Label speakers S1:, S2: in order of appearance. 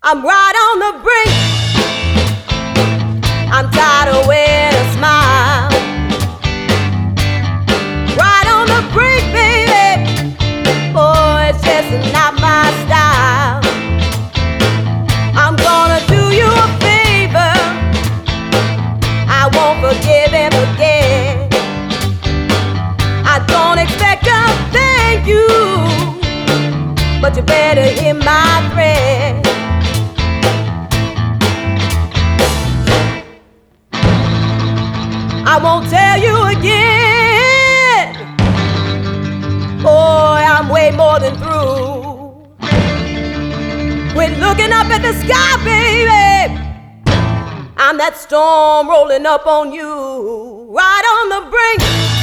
S1: I'm right on the brink. I'm tired of wearing a smile. Right on the brink, baby. Boy, it's just not my style. I'm gonna do you a favor. I won't forgive and forget. I don't expect a thank you, but you better hear my threat. I won't tell you again. Boy, I'm way more than through. Quit looking up at the sky, baby. I'm that storm rolling up on you. Right on the brink.